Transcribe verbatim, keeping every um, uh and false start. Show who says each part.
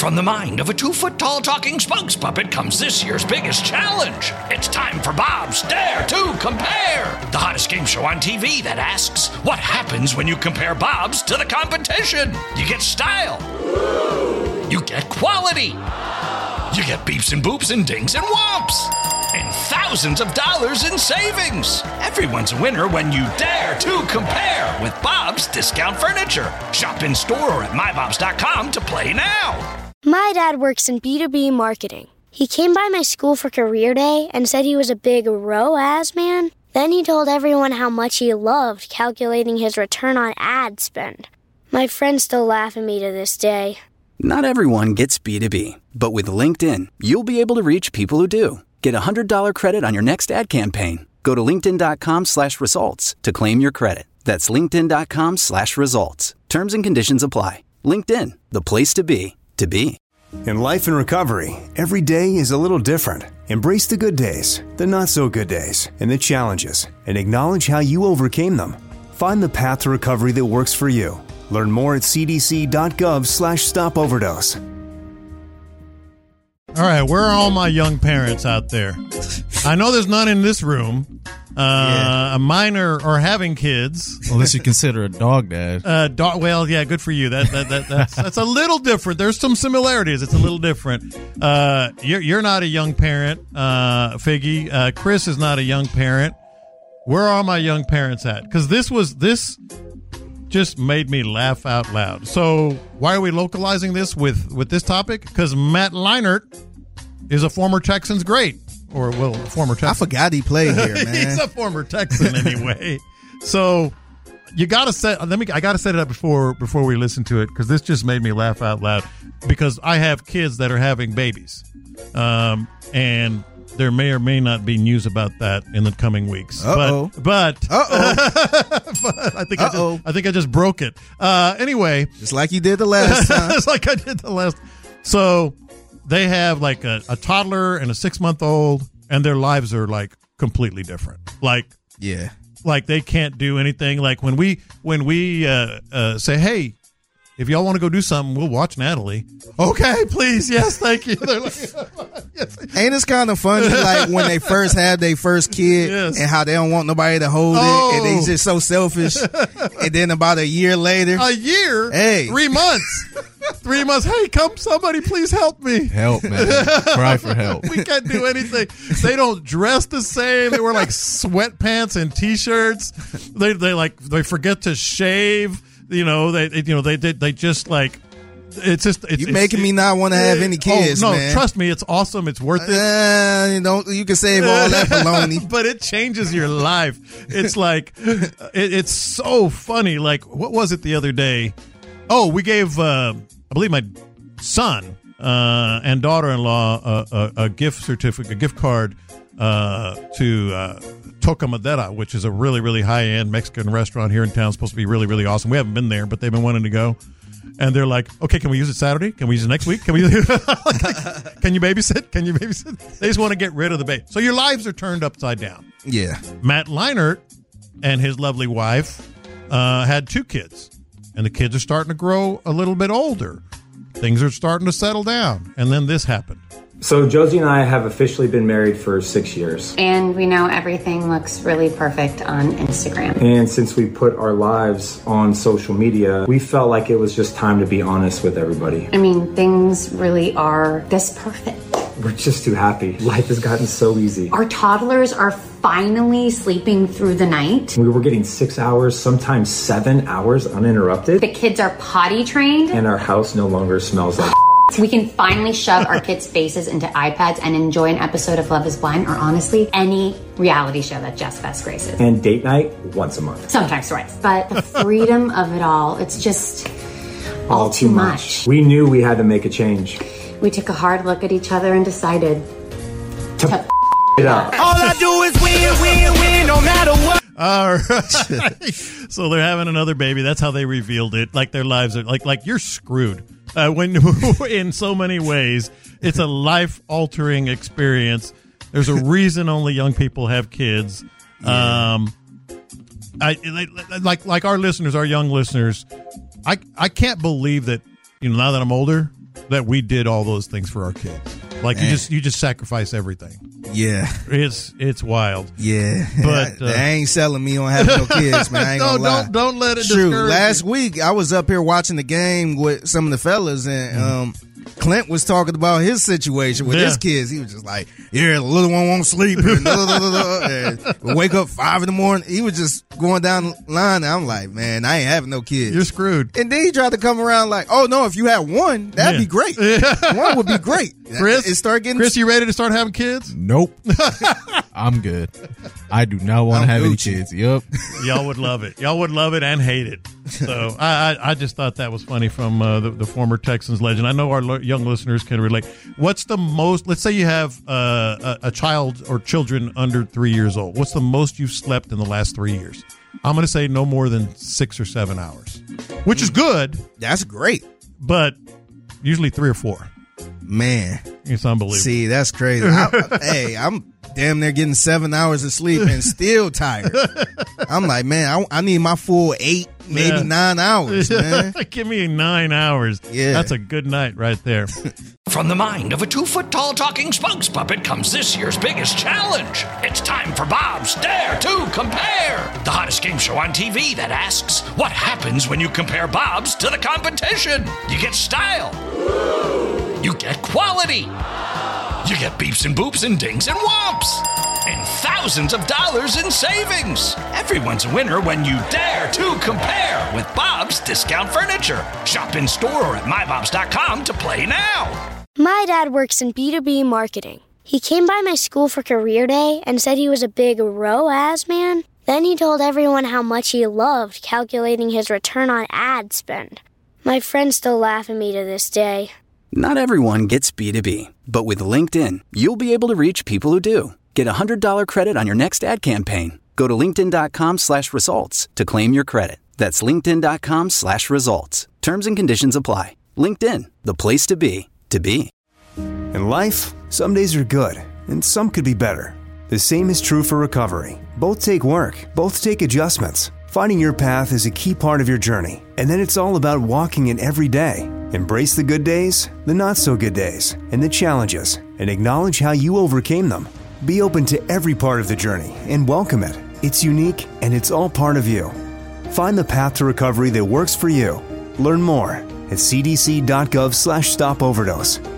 Speaker 1: From the mind of a two-foot-tall talking spokes puppet comes this year's biggest challenge. It's time for Bob's Dare to Compare, the hottest game show on T V that asks, what happens when you compare Bobs to the competition? You get style. You get quality. You get beeps and boops and dings and whomps. And thousands of dollars in savings. Everyone's a winner when you dare to compare with Bob's Discount Furniture. Shop in store or at my bobs dot com to play now.
Speaker 2: My dad works in B two B marketing. He came by my school for career day and said he was a big R O A S man. Then he told everyone how much he loved calculating his return on ad spend. My friends still laugh at me to this day.
Speaker 3: Not everyone gets B two B, but with LinkedIn, you'll be able to reach people who do. Get a one hundred dollars credit on your next ad campaign. Go to linkedin.com slash results to claim your credit. That's linkedin.com slash results. Terms and conditions apply. LinkedIn, the place to be, to be.
Speaker 4: In life and recovery, every day is a little different. Embrace the good days, the not so good days, and the challenges, and acknowledge how you overcame them. Find the path to recovery that works for you. Learn more at cdc.gov slash stop overdose.
Speaker 5: All right, where are all my young parents out there? I know there's none in this room. Uh, yeah. Mine are, are having kids.
Speaker 6: Unless you consider a dog dad.
Speaker 5: Uh, dog, well, yeah, good for you. That, that, that that's that's a little different. There's some similarities. It's a little different. Uh, you're you're not a young parent, uh, Figgy. Uh, Chris is not a young parent. Where are my young parents at? Because this was this. just made me laugh out loud. So why are we localizing this with, with this topic? Because Matt Leinart is a former Texans great. Or, well, former Texan.
Speaker 6: I forgot he played here, man.
Speaker 5: He's a former Texan anyway. So you got to set, let me, I got to set it up before, before we listen to it, because this just made me laugh out loud. Because I have kids that are having babies. Um, and there may or may not be news about that in the coming weeks.
Speaker 6: Uh-oh.
Speaker 5: But, but,
Speaker 6: Uh-oh.
Speaker 5: but I think I just, I think I just broke it. Uh, anyway,
Speaker 6: just like you did the last time.
Speaker 5: Just like I did the last. So they have like a, a toddler and a six month old, and their lives are like completely different. Like,
Speaker 6: yeah,
Speaker 5: like they can't do anything. Like when we when we uh, uh, say, hey, if y'all want to go do something, we'll watch Natalie. Okay, please. Yes, thank you. They're like,
Speaker 6: yes. Ain't this kind of funny, like when they first have their first kid, yes, and how they don't want nobody to hold oh. it, and they just so selfish. And then about a year later.
Speaker 5: A year?
Speaker 6: Hey.
Speaker 5: Three months. Three months. Hey, come somebody, please help me.
Speaker 6: Help, man. Cry for help.
Speaker 5: We can't do anything. They don't dress the same. They wear like sweatpants and T-shirts. They they like they forget to shave. You know, they, they you know they, they they just like it's just it's,
Speaker 6: you making
Speaker 5: it's,
Speaker 6: me not want to have any kids.
Speaker 5: Oh, no,
Speaker 6: man.
Speaker 5: Trust me, it's awesome. It's worth it.
Speaker 6: Uh, you don't you can save all that baloney,
Speaker 5: but it changes your life. It's like it, it's so funny. Like what was it the other day? Oh, we gave uh, I believe my son uh, and daughter-in-law a, a, a gift certificate, a gift card uh, to. Uh, Toca Madera, which is a really, really high-end Mexican restaurant here in town. It's supposed to be really, really awesome. We haven't been there, but they've been wanting to go. And they're like, okay, can we use it Saturday? Can we use it next week? Can we? Can you babysit? Can you babysit? They just want to get rid of the baby. So your lives are turned upside down.
Speaker 6: Yeah.
Speaker 5: Matt Leinart and his lovely wife uh, had two kids. And the kids are starting to grow a little bit older. Things are starting to settle down. And then this happened.
Speaker 7: So Josie and I have officially been married for six years.
Speaker 8: And we know everything looks really perfect on Instagram.
Speaker 7: And since we put our lives on social media, we felt like it was just time to be honest with everybody.
Speaker 8: I mean, things really are this perfect.
Speaker 7: We're just too happy. Life has gotten so easy.
Speaker 8: Our toddlers are finally sleeping through the night.
Speaker 7: We were getting six hours, sometimes seven hours uninterrupted.
Speaker 8: The kids are potty trained.
Speaker 7: And our house no longer smells like
Speaker 8: we can finally shove our kids' faces into iPads and enjoy an episode of Love is Blind, or honestly, any reality show that Jess Fest graces.
Speaker 7: And date night once a month.
Speaker 8: Sometimes twice. But the freedom of it all, it's just all, all too, too much.
Speaker 7: much. We knew we had to make a change.
Speaker 8: We took a hard look at each other and decided to, to f- it up.
Speaker 9: All I do is win, win, win, no matter what.
Speaker 5: All right. So they're having another baby. That's how they revealed it. Like their lives are like like you're screwed. Uh, when in so many ways, it's a life-altering experience. There's a reason only young people have kids. Yeah. Um, I like like our listeners, our young listeners. I I can't believe that, you know, now that I'm older, that we did all those things for our kids. Like, Man. you just you just sacrifice everything.
Speaker 6: Yeah.
Speaker 5: It's it's wild.
Speaker 6: Yeah.
Speaker 5: But
Speaker 6: uh, they ain't selling me on having no kids, man. I ain't
Speaker 5: no,
Speaker 6: gonna lie.
Speaker 5: Don't, don't let it
Speaker 6: True.
Speaker 5: discourage
Speaker 6: Last
Speaker 5: you.
Speaker 6: week, I was up here watching the game with some of the fellas, and um, Clint was talking about his situation with
Speaker 5: yeah.
Speaker 6: his kids. He was just like, yeah, the little one won't sleep. And, blah, blah, blah, blah, and we wake up five in the morning. He was just going down the line. And I'm like, man, I ain't having no kids.
Speaker 5: You're screwed.
Speaker 6: And then he tried to come around like, oh, no, if you had one, that'd
Speaker 5: yeah.
Speaker 6: be great. Yeah. One would be great.
Speaker 5: Chris,
Speaker 6: it start getting
Speaker 5: Chris, you ready to start having kids?
Speaker 10: Nope. I'm good. I do not want to have any kids. Yep.
Speaker 5: Y'all would love it. Y'all would love it and hate it. So I, I, I just thought that was funny from uh, the, the former Texans legend. I know our lo- young listeners can relate. What's the most, let's say you have uh, a, a child or children under three years old. What's the most you've slept in the last three years? I'm going to say no more than six or seven hours, which is good.
Speaker 6: That's great.
Speaker 5: But usually three or four.
Speaker 6: Man.
Speaker 5: It's unbelievable.
Speaker 6: See, that's crazy. I, hey, I'm damn near getting seven hours of sleep and still tired. I'm like, man, I, I need my full eight, maybe yeah. nine hours, man.
Speaker 5: Give me nine hours.
Speaker 6: Yeah.
Speaker 5: That's a good night right there.
Speaker 1: From the mind of a two-foot-tall talking spokes puppet comes this year's biggest challenge. It's time for Bob's Dare to Compare, the hottest game show on T V that asks, what happens when you compare Bob's to the competition? You get style. You get quality. You get beeps and boops and dings and whomps. And thousands of dollars in savings. Everyone's a winner when you dare to compare with Bob's Discount Furniture. Shop in store or at my bobs dot com to play now.
Speaker 2: My dad works in B two B marketing. He came by my school for career day and said he was a big R O A S man. Then he told everyone how much he loved calculating his return on ad spend. My friends still laugh at me to this day.
Speaker 3: Not everyone gets B two B, but with LinkedIn, you'll be able to reach people who do. Get a one hundred dollars credit on your next ad campaign. Go to linkedin.com slash results to claim your credit. That's linkedin.com slash results. Terms and conditions apply. LinkedIn, the place to be, to be.
Speaker 4: In life, some days are good, and some could be better. The same is true for recovery. Both take work, both take adjustments. Finding your path is a key part of your journey, and then it's all about walking it every day. Embrace the good days, the not-so-good days, and the challenges, and acknowledge how you overcame them. Be open to every part of the journey and welcome it. It's unique, and it's all part of you. Find the path to recovery that works for you. Learn more at c d c dot gov slash stop overdose.